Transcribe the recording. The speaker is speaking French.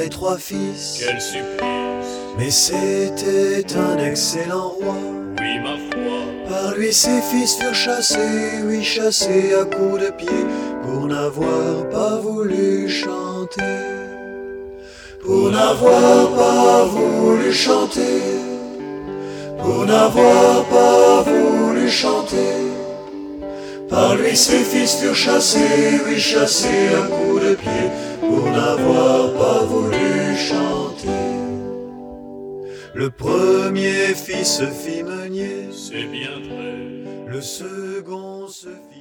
avait 3 fils. Quel supplice! Mais c'était un excellent roi. Oui, ma foi. Par lui ses fils furent chassés, oui chassés à coups de pied, pour n'avoir pas voulu chanter. Pour n'avoir pas voulu chanter. Pour n'avoir pas voulu chanter. Par lui ses fils furent chassés, oui chassés à coups de pied, pour n'avoir pas voulu chanter. Le premier fils se fit meunier, C'est bien vrai. le second se fit